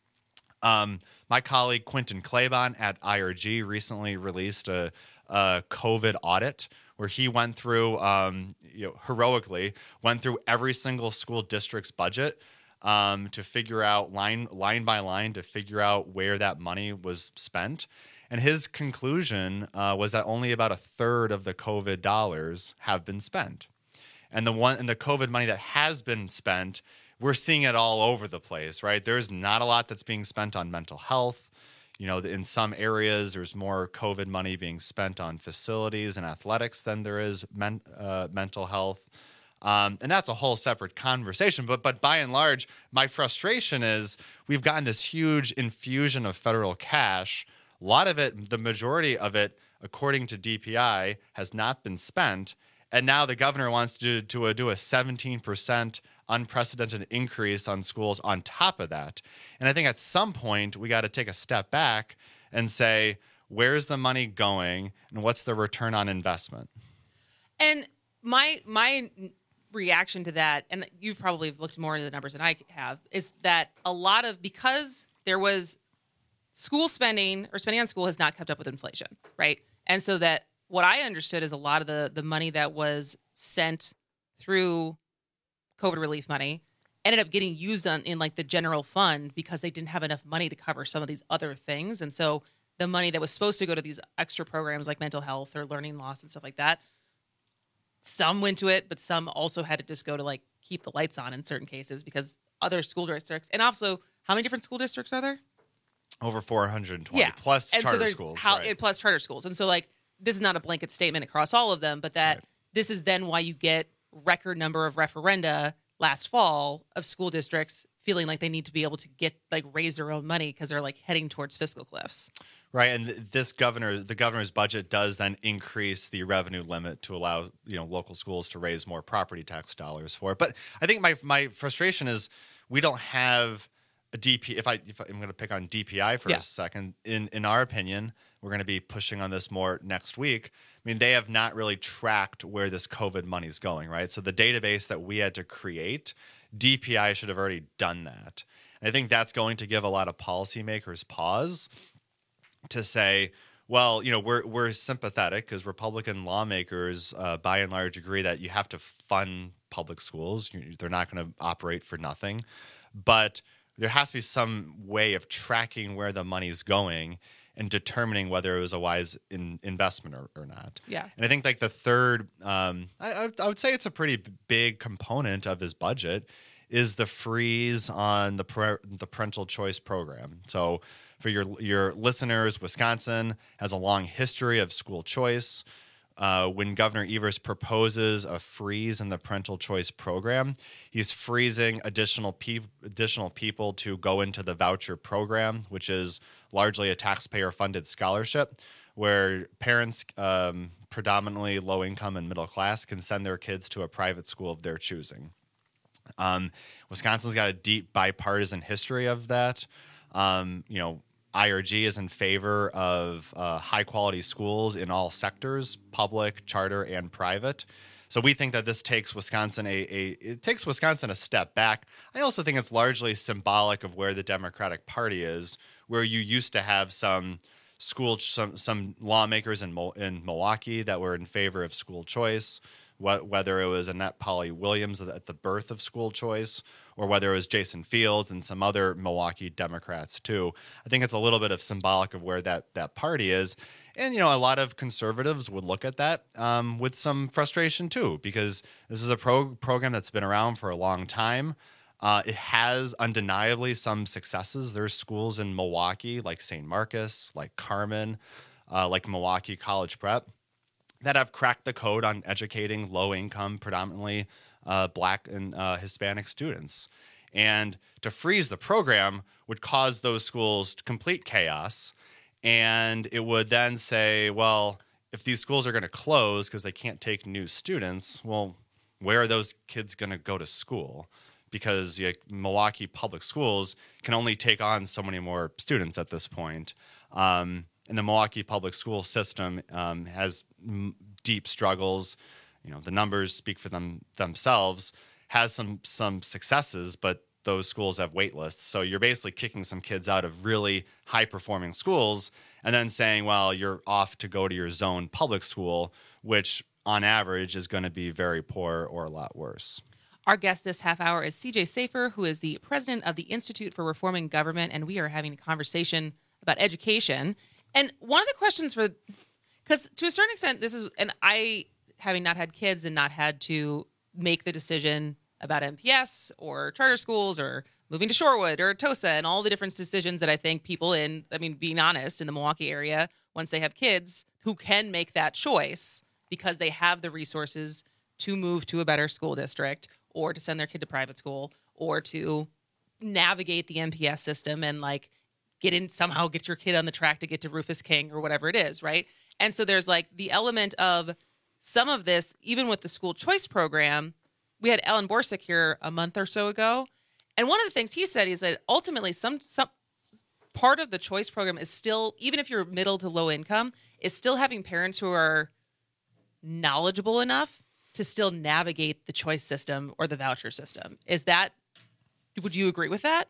Um, my colleague Quentin Claiborne at I R G recently released a, a COVID audit where he went through, um, you know, heroically went through every single school district's budget um, to figure out line line by line to figure out where that money was spent. And his conclusion uh, was that only about a third of the COVID dollars have been spent. And the one and the COVID money that has been spent we're seeing it all over the place, right? There's not a lot that's being spent on mental health. You know, in some areas, there's more COVID money being spent on facilities and athletics than there is men, uh, mental health. Um, and that's a whole separate conversation. But but by and large, my frustration is we've gotten this huge infusion of federal cash. A lot of it, the majority of it, according to D P I, has not been spent. And now the governor wants to, to uh, do a seventeen percent unprecedented increase on schools on top of that. And I think at some point we got to take a step back and say, where's the money going and what's the return on investment? And my my reaction to that, and you've probably looked more into the numbers than I have, is that a lot of, because there was school spending or spending on school has not kept up with inflation, right? And so that what I understood is a lot of the the money that was sent through COVID relief money ended up getting used on in like the general fund because they didn't have enough money to cover some of these other things. And so the money that was supposed to go to these extra programs like mental health or learning loss and stuff like that, some went to it, but some also had to just go to like keep the lights on in certain cases because other school districts, and also how many different school districts are there? Over four hundred twenty, yeah. plus and charter so schools. How, right. Plus charter schools. And so like, this is not a blanket statement across all of them, but that right. this is then why you get record number of referenda last fall of school districts feeling like they need to be able to get like raise their own money because they're like heading towards fiscal cliffs. Right, and th- this governor, the governor's budget does then increase the revenue limit to allow, you know, local schools to raise more property tax dollars for it. But I think my my frustration is we don't have a D P. If I if I'm going to pick on D P I for yeah. a second, in in our opinion, we're going to be pushing on this more next week. I mean, they have not really tracked where this COVID money is going, right? So the database that we had to create, D P I should have already done that. And I think that's going to give a lot of policymakers pause to say, well, you know, we're we're sympathetic because Republican lawmakers, uh, by and large, agree that you have to fund public schools. They're not going to operate for nothing. But there has to be some way of tracking where the money's going and determining whether it was a wise in, investment or, or not. Yeah. And I think like the third, um, I, I would say it's a pretty big component of his budget is the freeze on the par- the parental choice program. So for your your listeners, Wisconsin has a long history of school choice. Uh, when Governor Evers proposes a freeze in the parental choice program, he's freezing additional pe- additional people to go into the voucher program, which is largely a taxpayer-funded scholarship where parents, um, predominantly low-income and middle class, can send their kids to a private school of their choosing. Um, Wisconsin's got a deep bipartisan history of that. Um, you know, I R G is in favor of uh, high-quality schools in all sectors, public, charter, and private. So we think that this takes Wisconsin a, a it takes Wisconsin a step back. I also think it's largely symbolic of where the Democratic Party is, where you used to have some school some some lawmakers in Mo, in Milwaukee that were in favor of school choice. Whether it was Annette Pauley Williams at the birth of school choice or whether it was Jason Fields and some other Milwaukee Democrats too. I think it's a little bit of symbolic of where that, that party is. And, you know, a lot of conservatives would look at that um, with some frustration too, because this is a pro- program that's been around for a long time. Uh, it has undeniably some successes. There's schools in Milwaukee like Saint Marcus, like Carmen, uh, like Milwaukee College Prep, that have cracked the code on educating low-income, predominantly uh, Black and uh, Hispanic students. And to freeze the program would cause those schools complete chaos. And it would then say, well, if these schools are going to close because they can't take new students, well, where are those kids going to go to school? Because you know, Milwaukee Public Schools can only take on so many more students at this point. Um, And the Milwaukee public school system um, has m- deep struggles. You know, the numbers speak for them themselves. Has some some successes, but those schools have wait lists. So you're basically kicking some kids out of really high performing schools, and then saying, "Well, you're off to go to your zone public school," which on average is going to be very poor or a lot worse. Our guest this half hour is C J Safer, who is the president of the Institute for Reforming Government, and we are having a conversation about education. And one of the questions for, because to a certain extent, this is, and I, having not had kids and not had to make the decision about M P S or charter schools or moving to Shorewood or Tosa and all the different decisions that I think people in, I mean, being honest, in the Milwaukee area, once they have kids who can make that choice because they have the resources to move to a better school district or to send their kid to private school or to navigate the M P S system and like get in, somehow get your kid on the track to get to Rufus King or whatever it is, right? And so there's like the element of some of this, even with the school choice program. We had Alan Borsick here a month or so ago. And one of the things he said is that ultimately some, some part of the choice program is still, even if you're middle to low income, is still having parents who are knowledgeable enough to still navigate the choice system or the voucher system. Is that, would you agree with that?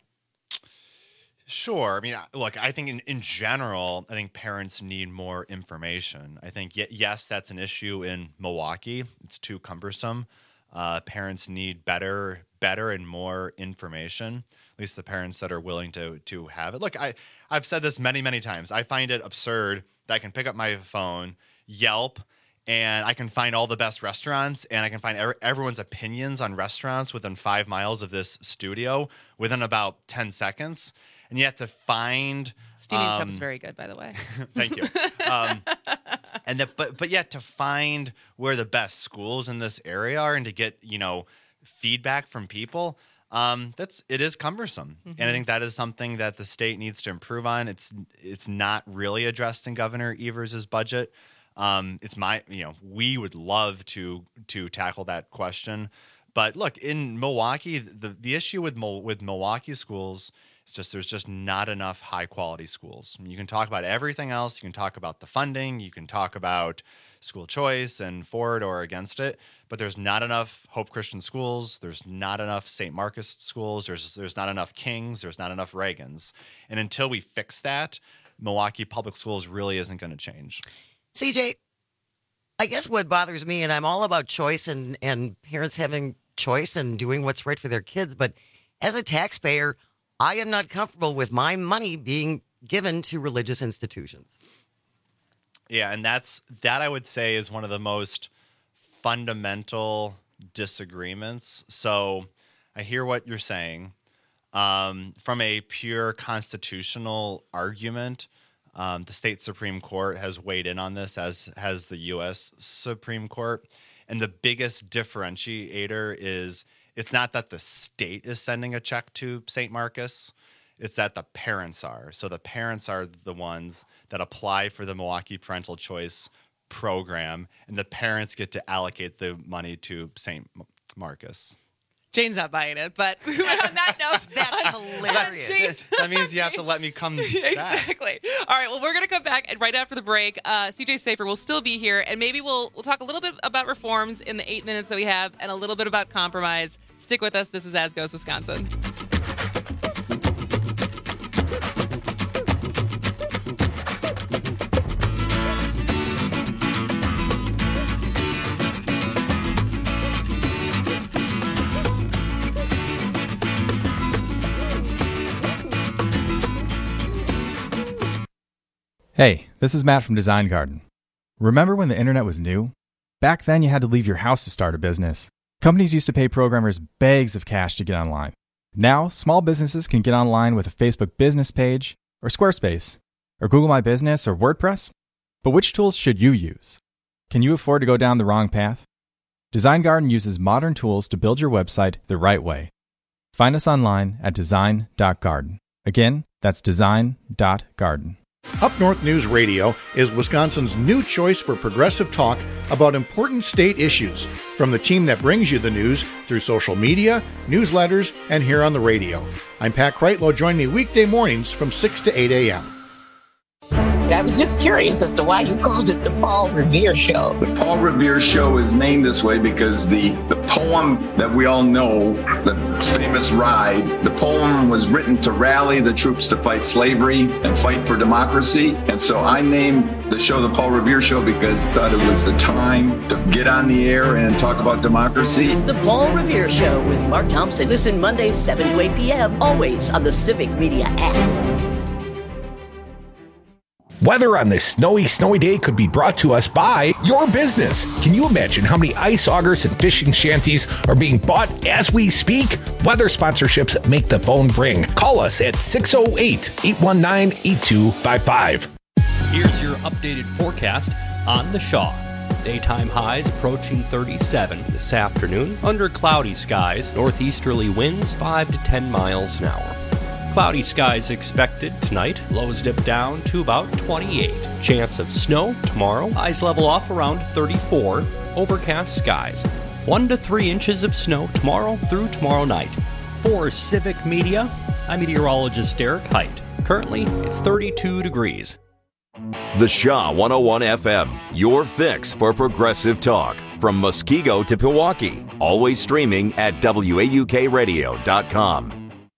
Sure. I mean, look, I think in, in general, I think parents need more information. I think, y- yes, that's an issue in Milwaukee. It's too cumbersome. Uh, parents need better, better and more information, at least the parents that are willing to to have it. Look, I, I've said this many, many times. I find it absurd that I can pick up my phone, Yelp, and I can find all the best restaurants, and I can find er- everyone's opinions on restaurants within five miles of this studio within about ten seconds. And yet to find Steaming um, Cup's very good, by the way. Thank you. Um, and the, but but yet to find where the best schools in this area are and to get, you know, feedback from people, um, that's it is cumbersome. Mm-hmm. And I think that is something that the state needs to improve on. It's it's not really addressed in Governor Evers' budget. Um, it's my you know we would love to to tackle that question, but look, in Milwaukee, the the issue with with Milwaukee schools. It's just there's just not enough high quality schools. You can talk about everything else. You can talk about the funding. You can talk about school choice and for it or against it. But there's not enough Hope Christian schools. There's not enough Saint Marcus schools. There's there's not enough Kings. There's not enough Reagans. And until we fix that, Milwaukee Public Schools really isn't going to change. C J, I guess what bothers me, and I'm all about choice and, and parents having choice and doing what's right for their kids. But as a taxpayer, I am not comfortable with my money being given to religious institutions. Yeah, and that's that I would say is one of the most fundamental disagreements. So I hear what you're saying. Um, from a pure constitutional argument, um, the state Supreme Court has weighed in on this, as has the U S Supreme Court. And the biggest differentiator is it's not that the state is sending a check to Saint Marcus. It's that the parents are. So the parents are the ones that apply for the Milwaukee Parental Choice Program, and the parents get to allocate the money to Saint Marcus. Jane's not buying it, but on that note, that's hilarious. That means you have to let me come back. Exactly. All right. Well, we're going to come back, and right after the break, uh, C J Safer will still be here, and maybe we'll we'll talk a little bit about reforms in the eight minutes that we have, and a little bit about compromise. Stick with us. This is As Goes Wisconsin. Hey, this is Matt from Design Garden. Remember when the internet was new? Back then you had to leave your house to start a business. Companies used to pay programmers bags of cash to get online. Now, small businesses can get online with a Facebook business page, or Squarespace, or Google My Business, or WordPress. But which tools should you use? Can you afford to go down the wrong path? Design Garden uses modern tools to build your website the right way. Find us online at design dot garden. Again, that's design dot garden. Up North News Radio is Wisconsin's new choice for progressive talk about important state issues, from the team that brings you the news through social media, newsletters, and here on the radio. I'm Pat Kreitlow. Join me weekday mornings from six to eight a.m. I was just curious as to why you called it the Paul Revere Show. The Paul Revere Show is named this way because the, the poem that we all know, the famous ride, the poem was written to rally the troops to fight slavery and fight for democracy. And so I named the show the Paul Revere Show because I thought it was the time to get on the air and talk about democracy. The Paul Revere Show with Mark Thompson. Listen Mondays, seven to eight p.m., always on the Civic Media app. Weather on this snowy, snowy day could be brought to us by your business. Can you imagine how many ice augers and fishing shanties are being bought as we speak? Weather sponsorships make the phone ring. Call us at six oh eight, eight one nine, eight two five five. Here's your updated forecast on the Shaw. Daytime highs approaching thirty-seven this afternoon under cloudy skies, northeasterly winds five to ten miles an hour. Cloudy skies expected tonight, lows dip down to about twenty-eight. Chance of snow tomorrow, highs level off around thirty-four, overcast skies. one to three inches of snow tomorrow through tomorrow night. For Civic Media, I'm meteorologist Derek Height. Currently, it's thirty-two degrees. The Shaw one oh one F M, your fix for progressive talk. From Muskego to Pewaukee. Always streaming at W A U K radio dot com.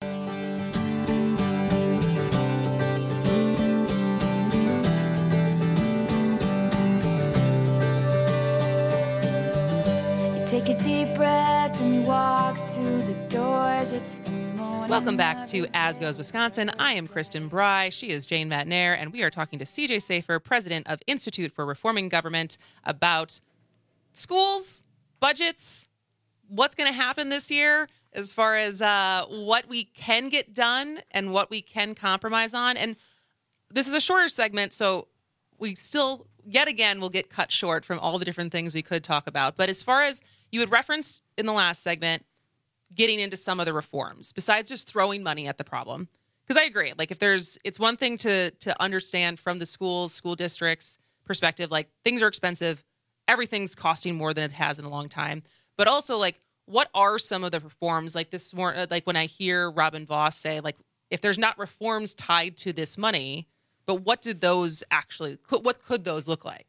Take a deep breath and you walk through the doors. It's the morning. Welcome back to As Goes Wisconsin. I am Kristen Bry. She is Jane Matnair, and we are talking to C J Safer, president of Institute for Reforming Government, about schools, budgets, what's going to happen this year as far as uh, what we can get done and what we can compromise on. And this is a shorter segment, so we still, yet again, will get cut short from all the different things we could talk about. But as far as you had referenced in the last segment, getting into some of the reforms, besides just throwing money at the problem. Because I agree, like if there's, it's one thing to to understand from the schools, school districts perspective, like things are expensive, everything's costing more than it has in a long time. But also like, what are some of the reforms? Like this more, like when I hear Robin Voss say, like, if there's not reforms tied to this money, but what did those actually, what could those look like?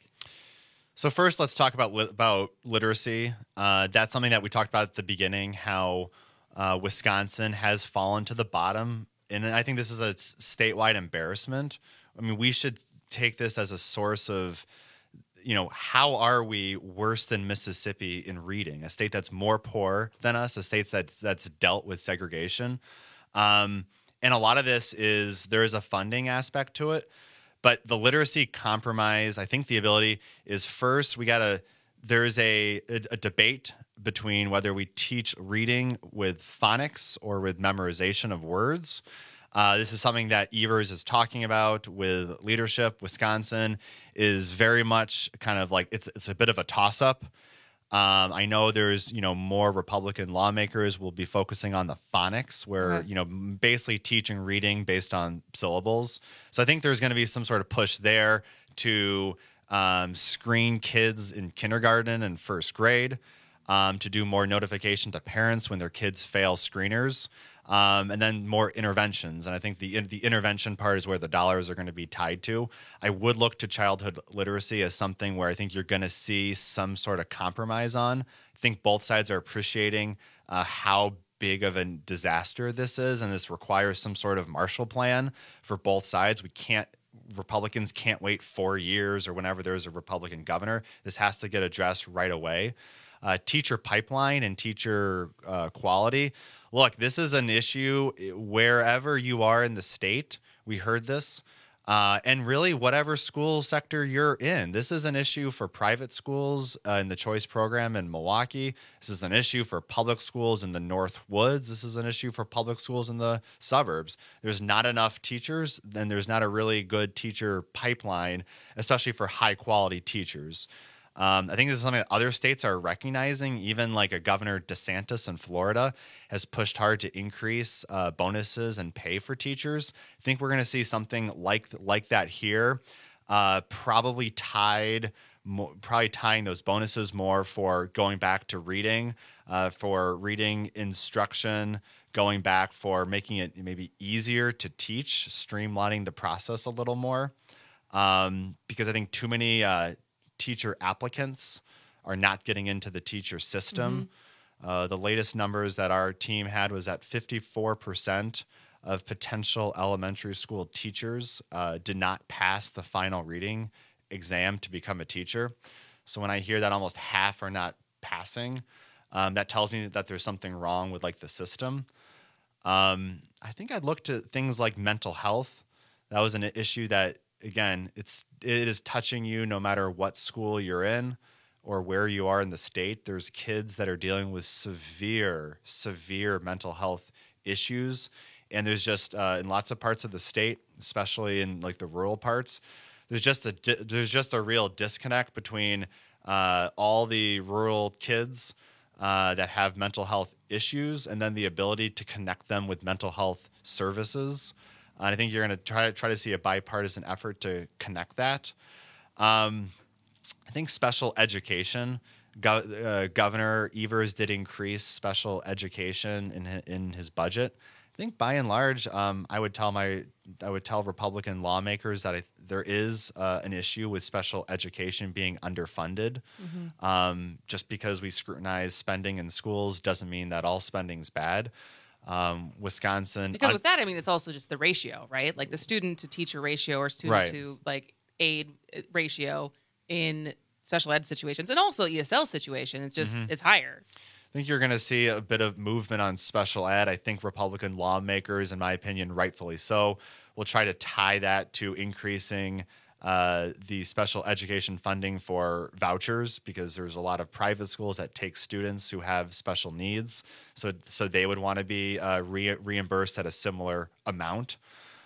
So first, let's talk about li- about literacy. Uh, that's something that we talked about at the beginning, how uh, Wisconsin has fallen to the bottom. And I think this is a statewide embarrassment. I mean, we should take this as a source of, you know, how are we worse than Mississippi in reading? A state that's more poor than us, a state that's, that's dealt with segregation. Um, and a lot of this is, there is a funding aspect to it. But the literacy compromise, I think the ability is first, we got to, there's a, a, a debate between whether we teach reading with phonics or with memorization of words. Uh, this is something that Evers is talking about with leadership. Wisconsin is very much kind of like, it's it's a bit of a toss-up. Um, I know there's, you know, more Republican lawmakers will be focusing on the phonics where, okay. you know, basically teaching reading based on syllables. So I think there's going to be some sort of push there to um, screen kids in kindergarten and first grade, um, to do more notification to parents when their kids fail screeners. Um, and then more interventions. And I think the the intervention part is where the dollars are going to be tied to. I would look to childhood literacy as something where I think you're going to see some sort of compromise on. I think both sides are appreciating uh, how big of a disaster this is, and this requires some sort of Marshall Plan for both sides. We can't, Republicans can't wait four years or whenever there's a Republican governor. This has to get addressed right away. Uh, teacher pipeline and teacher uh, quality. Look, this is an issue wherever you are in the state. We heard this. Uh, and really, whatever school sector you're in, this is an issue for private schools uh, in the choice program in Milwaukee. This is an issue for public schools in the North Woods. This is an issue for public schools in the suburbs. There's not enough teachers, and there's not a really good teacher pipeline, especially for high-quality teachers. Um, I think this is something that other states are recognizing. Even like a Governor DeSantis in Florida has pushed hard to increase uh, bonuses and pay for teachers. I think we're going to see something like like that here, uh, probably tied, mo- probably tying those bonuses more for going back to reading, uh, for reading instruction, going back for making it maybe easier to teach, streamlining the process a little more, um, because I think too many uh, teacher applicants are not getting into the teacher system. Mm-hmm. Uh, the latest numbers that our team had was that fifty-four percent of potential elementary school teachers uh, did not pass the final reading exam to become a teacher. So when I hear that almost half are not passing, um, that tells me that there's something wrong with like the system. Um, I think I'd look to things like mental health. That was an issue that again, it's it is touching you no matter what school you're in or where you are in the state. There's kids that are dealing with severe, severe mental health issues. And there's just uh, in lots of parts of the state, especially in like the rural parts, there's just a di- there's just a real disconnect between uh, all the rural kids uh, that have mental health issues and then the ability to connect them with mental health services. And I think you're going to try try to see a bipartisan effort to connect that. Um, I think special education. Go- uh, Governor Evers did increase special education in his, in his budget. I think by and large, um, I would tell my I would tell Republican lawmakers that I, there is uh, an issue with special education being underfunded. Mm-hmm. Um, just because we scrutinize spending in schools doesn't mean that all spending's bad. Um, Wisconsin, because un- with that, I mean, it's also just the ratio, right? Like the student to teacher ratio or student Right. to like aid ratio in special ed situations and also E S L situation. It's just Mhm. it's higher. I think you're going to see a bit of movement on special ed. I think Republican lawmakers, in my opinion, rightfully so, will try to tie that to increasing uh, the special education funding for vouchers, because there's a lot of private schools that take students who have special needs. So, so they would want to be uh, re- reimbursed at a similar amount.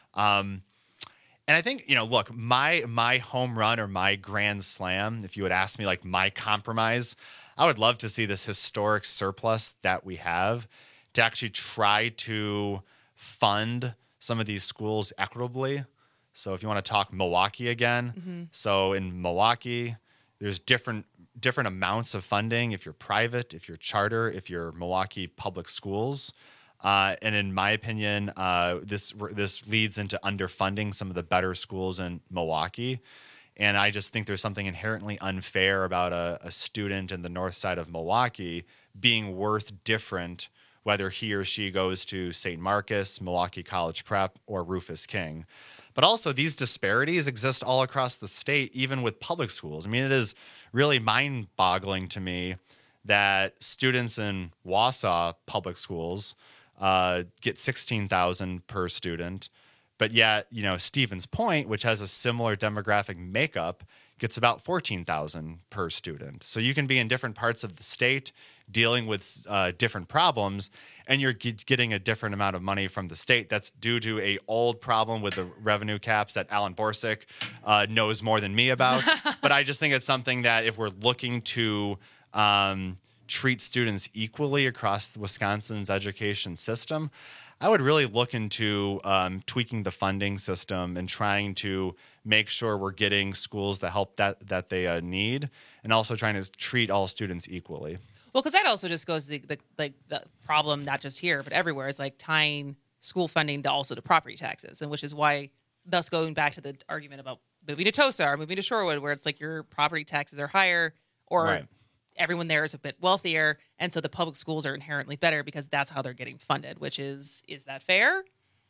Um, and I think, you know, look, my my home run or my grand slam, if you would ask me, like my compromise, I would love to see this historic surplus that we have to actually try to fund some of these schools equitably. So if you want to talk Milwaukee again, Mm-hmm. so in Milwaukee, there's different different amounts of funding if you're private, if you're charter, if you're Milwaukee Public Schools. Uh, and in my opinion, uh, this this leads into underfunding some of the better schools in Milwaukee. And I just think there's something inherently unfair about a, a student in the north side of Milwaukee being worth different, whether he or she goes to Saint Marcus, Milwaukee College Prep, or Rufus King. But also, these disparities exist all across the state, even with public schools. I mean, it is really mind-boggling to me that students in Wausau public schools uh, get sixteen thousand dollars per student, but yet, you know, Stevens Point, which has a similar demographic makeup, gets about fourteen thousand dollars per student. So you can be in different parts of the state dealing with uh, different problems, and you're g- getting a different amount of money from the state. That's due to a old problem with the revenue caps that Alan Borsick uh, knows more than me about. But I just think it's something that if we're looking to um, treat students equally across Wisconsin's education system, I would really look into um, tweaking the funding system and trying to make sure we're getting schools the help that that they uh, need, and also trying to treat all students equally. Well, because that also just goes to the, the like the problem, not just here but everywhere, is like tying school funding to also to property taxes, and which is why, thus going back to the argument about moving to Tosa or moving to Shorewood, where it's like your property taxes are higher, or Right. everyone there is a bit wealthier, and so the public schools are inherently better because that's how they're getting funded. Which is is that fair?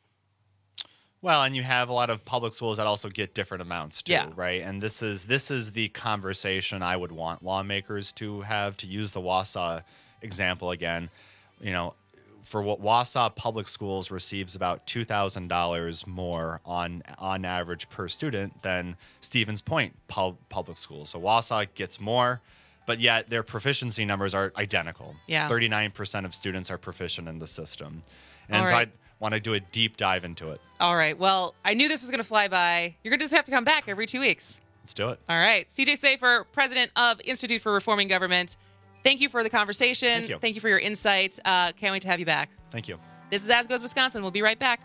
Well, and you have a lot of public schools that also get different amounts too, Yeah. right? And this is this is the conversation I would want lawmakers to have, to use the Wausau example again. You know, for what Wausau Public Schools receives about two thousand dollars more on on average per student than Stevens Point pub, Public Schools. So Wausau gets more, but yet their proficiency numbers are identical. Yeah. thirty-nine percent of students are proficient in the system. And All so right. I want to do a deep dive into it. All right. Well, I knew this was going to fly by. You're going to just have to come back every two weeks. Let's do it. All right. C J Safer, president of Institute for Reforming Government. Thank you for the conversation. Thank you. Thank you for your insight. Uh, can't wait to have you back. Thank you. This is As Goes Wisconsin. We'll be right back.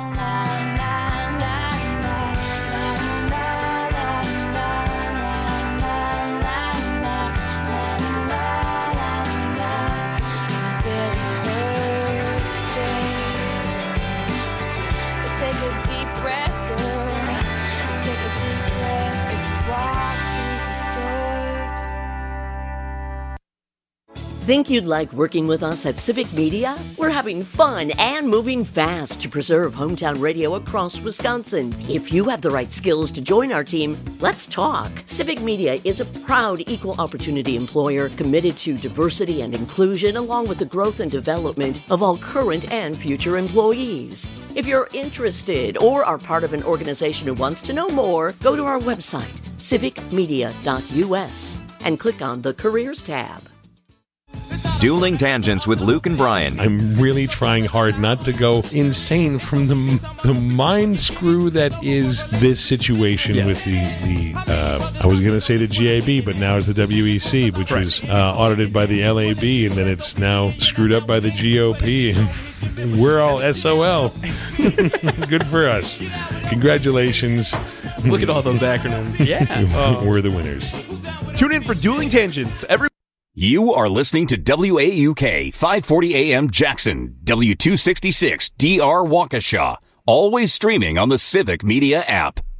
Take a deep breath, girl. Take a deep breath as you walk through the doors. Think you'd like working with us at Civic Media? We're having fun and moving fast to preserve hometown radio across Wisconsin. If you have the right skills to join our team, let's talk. Civic Media is a proud equal opportunity employer committed to diversity and inclusion along with the growth and development of all current and future employees. If you're interested or are part of an organization who wants to know more, go to our website, civic media dot u s, and click on the Careers tab. Dueling Tangents with Luke and Brian. I'm really trying hard not to go insane from the the mind screw that is this situation yes. with the, the uh, I was going to say the G A B, but now it's the W E C, which right. was uh, audited by the L A B, and then it's now screwed up by the G O P, and we're all S O L. Good for us. Congratulations. Look at all those acronyms. Yeah. uh, we're the winners. Tune in for Dueling Tangents every You are listening to W A U K five forty A M Jackson, W two sixty-six D R Waukesha, always streaming on the Civic Media app.